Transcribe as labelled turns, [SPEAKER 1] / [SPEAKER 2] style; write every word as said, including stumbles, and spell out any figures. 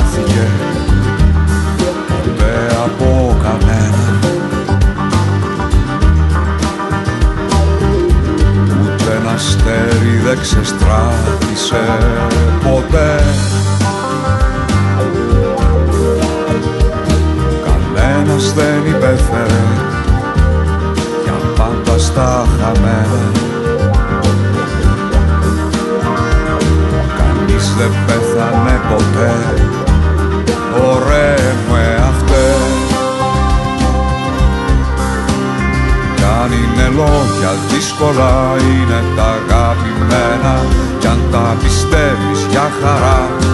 [SPEAKER 1] χάθηκε ποτέ από κανένα, ούτε ένα αστέρι δεν ξεστράτησε ποτέ. Κανένας δεν υπέφερε για πάντα στα χαμένα, κανείς δεν πέθανε ποτέ, ωραίε μου εαυτέ. Κι αν είναι λόγια δύσκολα είναι τα αγαπημένα, κι αν τα πιστεύεις για χαρά